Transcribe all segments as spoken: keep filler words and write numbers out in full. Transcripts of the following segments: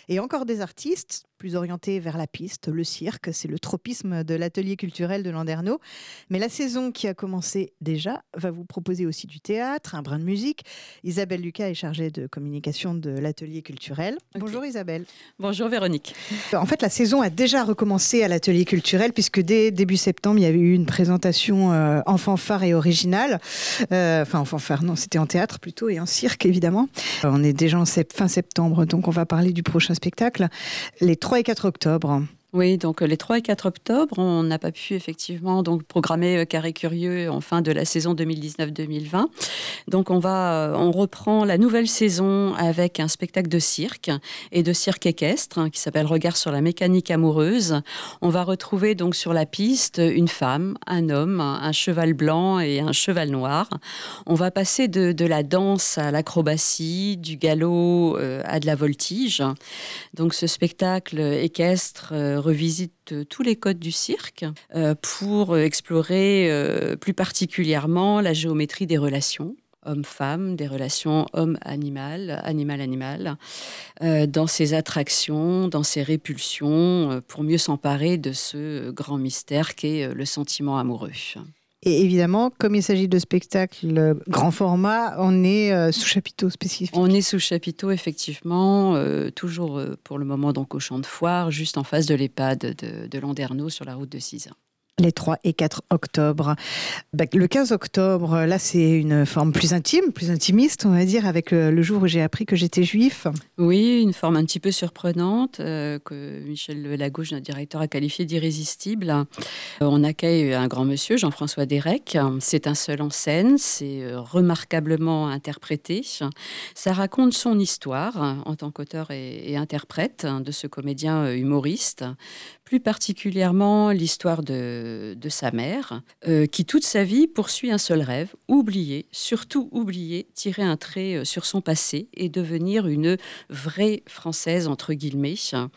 Et encore des artistes plus orientés vers la piste, le cirque, c'est le tropisme de l'atelier culturel de Landerneau. Mais la saison qui a commencé déjà va vous proposer aussi du théâtre, un brin de musique. Isabelle Lucas est chargée de communication de l'atelier culturel. Ok. Bonjour Isabelle. Bonjour Véronique. En fait, la saison a déjà recommencé à l'atelier culturel puisque dès début septembre, il y avait eu une présentation euh, en fanfare et originale. Euh, enfin, en fanfare, non, c'était en théâtre plutôt et en cirque, évidemment. Euh, on est déjà en sept- fin septembre, donc on va parler du prochain spectacle, les trois et quatre octobre. Oui, donc les trois et quatre octobre, on n'a pas pu effectivement donc programmer euh, Carré Curieux en fin de la saison deux mille dix-neuf deux mille vingt. Donc on va, euh, on reprend la nouvelle saison avec un spectacle de cirque et de cirque équestre hein, qui s'appelle Regard sur la mécanique amoureuse. On va retrouver donc sur la piste une femme, un homme, un cheval blanc et un cheval noir. On va passer de, de la danse à l'acrobatie, du galop euh, à de la voltige. Donc ce spectacle équestre euh, revisite tous les codes du cirque euh, pour explorer euh, plus particulièrement la géométrie des relations homme-femme, des relations homme-animal, animal-animal, euh, dans ses attractions, dans ses répulsions, euh, pour mieux s'emparer de ce grand mystère qu'est euh, le sentiment amoureux. Et évidemment, comme il s'agit de spectacles grand format, on est euh, sous chapiteau spécifique. On est sous chapiteau, effectivement, euh, toujours euh, pour le moment donc au champ de foire, juste en face de l'EHPAD de, de Landerneau sur la route de Cizin. Les trois et quatre octobre. Bah, le quinze octobre, là, c'est une forme plus intime, plus intimiste, on va dire, avec le, le jour où j'ai appris que j'étais juif. Oui, une forme un petit peu surprenante euh, que Michel Lagouche, notre directeur, a qualifiée d'irrésistible. Euh, on accueille un grand monsieur, Jean-François Derek. C'est un seul en scène, c'est euh, remarquablement interprété. Ça raconte son histoire hein, en tant qu'auteur et, et interprète hein, de ce comédien euh, humoriste. Plus particulièrement l'histoire de, de sa mère, euh, qui toute sa vie poursuit un seul rêve, oublier, surtout oublier, tirer un trait euh, sur son passé et devenir une vraie Française, entre guillemets,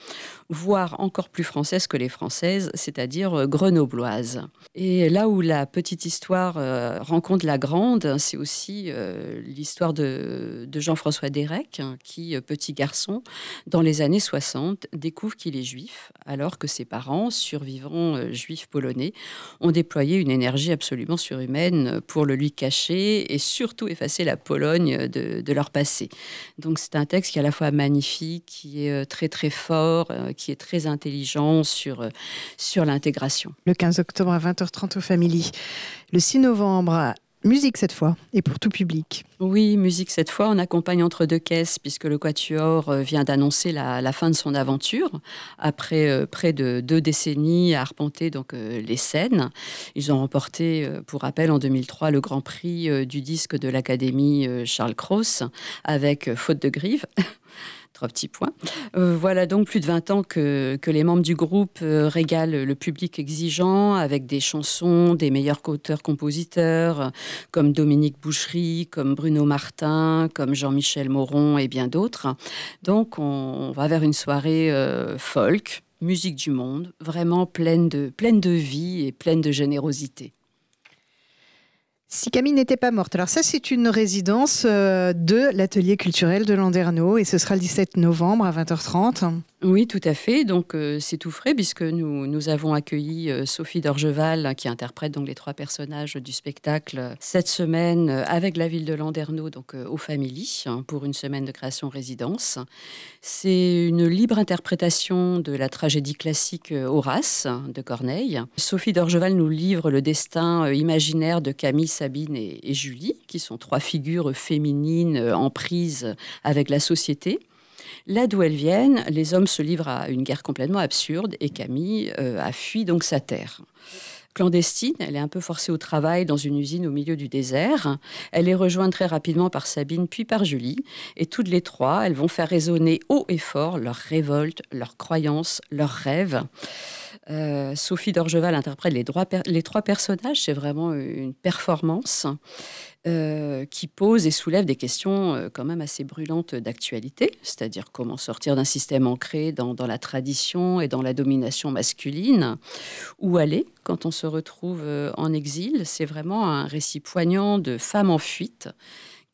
voire encore plus française que les Françaises, c'est-à-dire euh, grenobloise. Et là où la petite histoire euh, rencontre la grande, c'est aussi euh, l'histoire de, de Jean-François Derek, qui, euh, petit garçon, dans les années soixante, découvre qu'il est juif, alors que ses parents, survivants euh, juifs polonais, ont déployé une énergie absolument surhumaine pour le lui cacher et surtout effacer la Pologne de, de leur passé. Donc c'est un texte qui est à la fois magnifique, qui est euh, très très fort, euh, qui est très intelligent sur, euh, sur l'intégration. Le quinze octobre à vingt heures trente au Family. Le six novembre, musique cette fois, et pour tout public. Oui, musique cette fois, on accompagne entre deux caisses puisque le Quatuor euh, vient d'annoncer la, la fin de son aventure après euh, près de deux décennies à arpenter donc, euh, les scènes. Ils ont remporté, euh, pour rappel, en deux mille trois, le Grand Prix euh, du disque de l'Académie euh, Charles Cros avec euh, Faute de grive. Trois petits points. Euh, voilà donc plus de vingt ans que, que les membres du groupe euh, régalent le public exigeant avec des chansons des meilleurs auteurs-compositeurs euh, comme Dominique Bouchery, comme Bruno Martin, comme Jean-Michel Moron et bien d'autres. Donc on, on va vers une soirée euh, folk, musique du monde, vraiment pleine de, pleine de vie et pleine de générosité. Si Camille n'était pas morte. Alors ça, c'est une résidence euh, de l'atelier culturel de Landerneau et ce sera le dix-sept novembre à vingt heures trente. Oui, tout à fait. Donc, euh, c'est tout frais puisque nous, nous avons accueilli euh, Sophie d'Orgeval qui interprète donc les trois personnages du spectacle euh, cette semaine euh, avec la ville de Landerneau, donc euh, au Family, hein, pour une semaine de création-résidence. C'est une libre interprétation de la tragédie classique euh, Horace de Corneille. Sophie d'Orgeval nous livre le destin euh, imaginaire de Camille, Sabine et, et Julie, qui sont trois figures féminines euh, en prise avec la société. Là d'où elles viennent, les hommes se livrent à une guerre complètement absurde et Camille euh, a fui donc sa terre. Clandestine, elle est un peu forcée au travail dans une usine au milieu du désert. Elle est rejointe très rapidement par Sabine puis par Julie. Et toutes les trois, elles vont faire résonner haut et fort leurs révoltes, leurs croyances, leurs rêves. Euh, Sophie d'Orgeval interprète les, droits, les trois personnages. C'est vraiment une performance euh, qui pose et soulève des questions euh, quand même assez brûlantes d'actualité, c'est-à-dire comment sortir d'un système ancré dans, dans la tradition et dans la domination masculine, où aller quand on se retrouve euh, en exil. C'est vraiment un récit poignant de femmes en fuite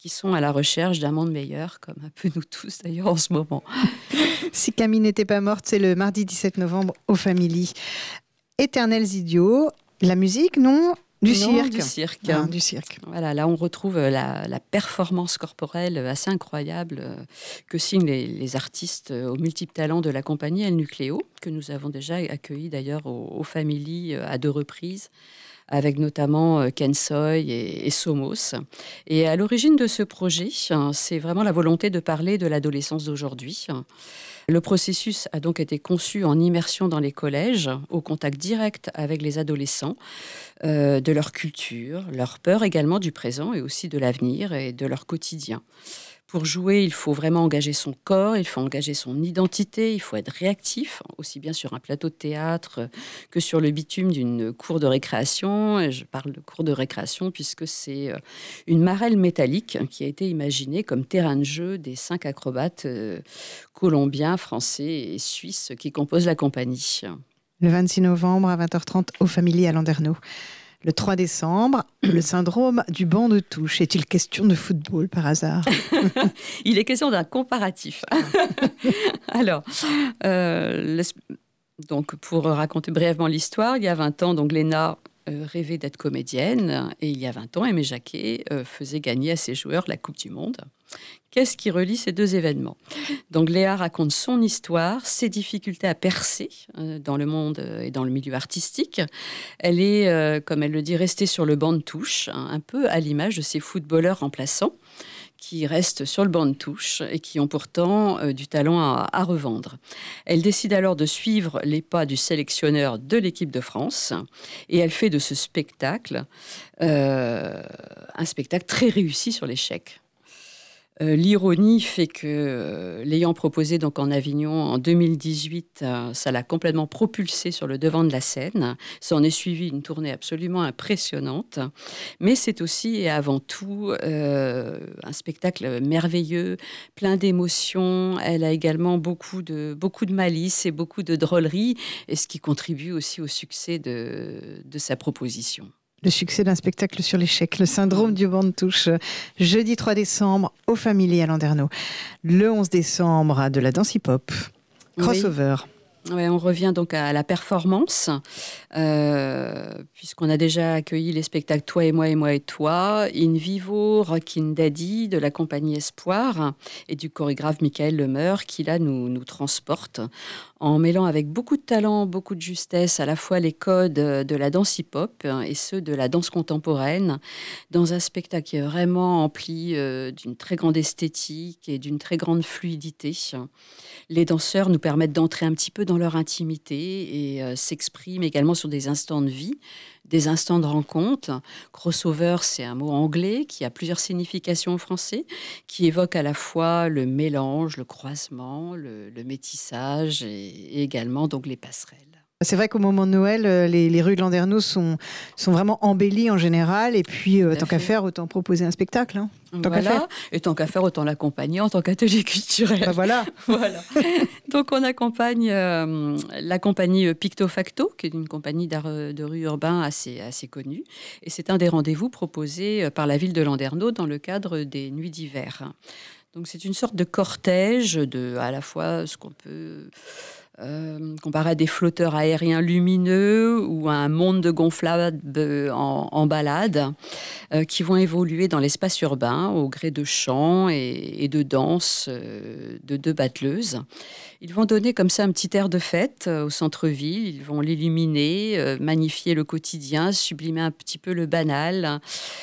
qui sont à la recherche d'un monde meilleur, comme un peu nous tous d'ailleurs en ce moment. Si Camille n'était pas morte, c'est le mardi dix-sept novembre au Family. Éternels idiots, la musique, non ? Du non, cirque. Du cirque. Ah, du cirque. Voilà, là, on retrouve la, la performance corporelle assez incroyable euh, que signent les, les artistes aux multiples talents de la compagnie El Nucléo, que nous avons déjà accueilli d'ailleurs au, au Family à deux reprises, avec notamment Ken Soy et, et Somos. Et à l'origine de ce projet, c'est vraiment la volonté de parler de l'adolescence d'aujourd'hui. Le processus a donc été conçu en immersion dans les collèges, au contact direct avec les adolescents, euh, de leur culture, leur peur également du présent et aussi de l'avenir et de leur quotidien. Pour jouer, il faut vraiment engager son corps, il faut engager son identité, il faut être réactif, aussi bien sur un plateau de théâtre que sur le bitume d'une cour de récréation. Et je parle de cour de récréation puisque c'est une marelle métallique qui a été imaginée comme terrain de jeu des cinq acrobates colombiens, français et suisses qui composent la compagnie. Le vingt-six novembre à vingt heures trente au Family à Landerneau. Le trois décembre, le syndrome du banc de touche. Est-il question de football par hasard ? Il est question d'un comparatif. Alors, euh, donc pour raconter brièvement l'histoire, il y a vingt ans, donc Léna euh, rêvait d'être comédienne. Et il y a vingt ans, Aimé Jacquet euh, faisait gagner à ses joueurs la Coupe du Monde. Qu'est-ce qui relie ces deux événements ? Donc Léa raconte son histoire, ses difficultés à percer euh, dans le monde et dans le milieu artistique. Elle est, euh, comme elle le dit, restée sur le banc de touche, hein, un peu à l'image de ces footballeurs remplaçants qui restent sur le banc de touche et qui ont pourtant euh, du talent à, à revendre. Elle décide alors de suivre les pas du sélectionneur de l'équipe de France et elle fait de ce spectacle euh, un spectacle très réussi sur l'échec. Euh, l'ironie fait que, euh, l'ayant proposé donc en Avignon en deux mille dix-huit, euh, ça l'a complètement propulsé sur le devant de la scène. Ça en est suivi une tournée absolument impressionnante. Mais c'est aussi et avant tout euh, un spectacle merveilleux, plein d'émotions. Elle a également beaucoup de, beaucoup de malice et beaucoup de drôlerie, et ce qui contribue aussi au succès de, de sa proposition. Le succès d'un spectacle sur l'échec, le syndrome du banc de touche, jeudi trois décembre au Family à Landerneau. Le onze décembre, de la danse hip-hop, crossover. Oui. Ouais, on revient donc à la performance, euh, puisqu'on a déjà accueilli les spectacles Toi et moi et moi et toi, In Vivo, Rockin' Daddy de la compagnie Espoir et du chorégraphe Michael Lemeur qui là nous, nous transporte en mêlant avec beaucoup de talent, beaucoup de justesse à la fois les codes de la danse hip-hop et ceux de la danse contemporaine dans un spectacle qui est vraiment empli euh, d'une très grande esthétique et d'une très grande fluidité. Les danseurs nous permettent d'entrer un petit peu dans leur intimité et euh, s'expriment également sur des instants de vie, des instants de rencontre. Crossover, c'est un mot anglais qui a plusieurs significations en français, qui évoque à la fois le mélange, le croisement, le, le métissage et, et également donc les passerelles. C'est vrai qu'au moment de Noël, les, les rues de Landerneau sont, sont vraiment embellies en général. Et puis, euh, tant qu'à faire, autant proposer un spectacle. Hein. Tant voilà. qu'à faire. Et tant qu'à faire, autant l'accompagner en tant qu'atelier culturel. Bah voilà. voilà. Donc, on accompagne euh, la compagnie Picto Facto, qui est une compagnie d'art de rue urbain assez, assez connue. Et c'est un des rendez-vous proposés par la ville de Landerneau dans le cadre des Nuits d'hiver. Donc, c'est une sorte de cortège de, à la fois, ce qu'on peut... Euh, comparé à des flotteurs aériens lumineux ou à un monde de gonflables en, en balade euh, qui vont évoluer dans l'espace urbain au gré de chants et, et de danses euh, de deux battleuses. Ils vont donner comme ça un petit air de fête euh, au centre-ville, ils vont l'illuminer, euh, magnifier le quotidien, sublimer un petit peu le banal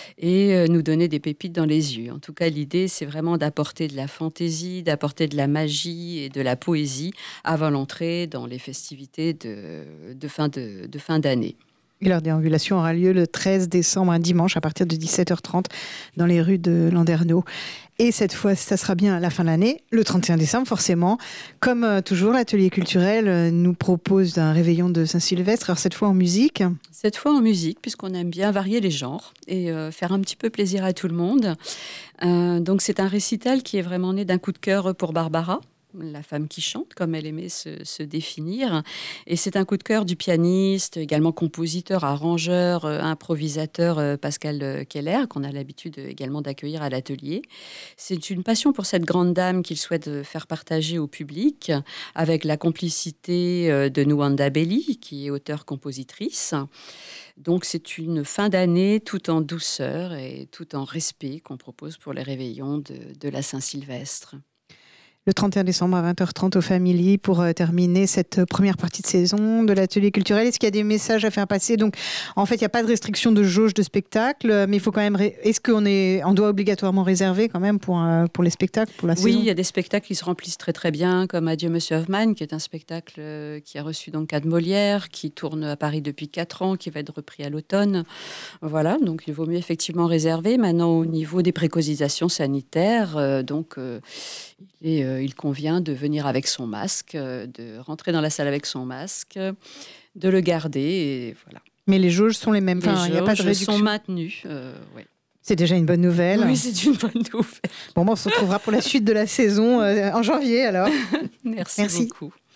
et euh, nous donner des pépites dans les yeux. En tout cas, l'idée, c'est vraiment d'apporter de la fantaisie, d'apporter de la magie et de la poésie avant l'entrée dans les festivités de, de, fin, de, de fin d'année. Et leur déambulation aura lieu le treize décembre, un dimanche, à partir de dix-sept heures trente, dans les rues de Landerneau. Et cette fois, ça sera bien à la fin de l'année, le trente et un décembre, forcément. Comme euh, toujours, l'atelier culturel euh, nous propose un réveillon de Saint-Sylvestre, alors cette fois en musique. Cette fois en musique, puisqu'on aime bien varier les genres et euh, faire un petit peu plaisir à tout le monde. Euh, donc c'est un récital qui est vraiment né d'un coup de cœur pour Barbara, la femme qui chante, comme elle aimait se, se définir. Et c'est un coup de cœur du pianiste, également compositeur, arrangeur, euh, improvisateur euh, Pascal euh, Keller, qu'on a l'habitude euh, également d'accueillir à l'atelier. C'est une passion pour cette grande dame qu'il souhaite euh, faire partager au public, avec la complicité euh, de Nwanda Belli, qui est auteure-compositrice. Donc c'est une fin d'année tout en douceur et tout en respect qu'on propose pour les réveillons de, de la Saint-Sylvestre. Le trente et un décembre à vingt heures trente au Family pour euh, terminer cette première partie de saison de l'atelier culturel. Est-ce qu'il y a des messages à faire passer? Donc, en fait, il n'y a pas de restriction de jauge de spectacle, mais il faut quand même. Ré... Est-ce qu'on est... on doit obligatoirement réserver quand même pour, euh, pour les spectacles, pour la oui, saison? Il y a des spectacles qui se remplissent très très bien, comme Adieu Monsieur Hoffmann, qui est un spectacle euh, qui a reçu donc quatre Molière, qui tourne à Paris depuis quatre ans, qui va être repris à l'automne. Voilà, donc il vaut mieux effectivement réserver. Maintenant, au niveau des préconisations sanitaires, euh, donc euh, il, est, euh, il convient de venir avec son masque, euh, de rentrer dans la salle avec son masque, de le garder, et voilà. Mais les jauges sont les mêmes. Enfin, il n'y a pas de réduction. Sont maintenues. Euh, ouais. C'est déjà une bonne nouvelle. Oui, c'est une bonne nouvelle. Bon, bon, on se retrouvera pour la suite de la saison euh, en janvier alors. Merci, Merci beaucoup.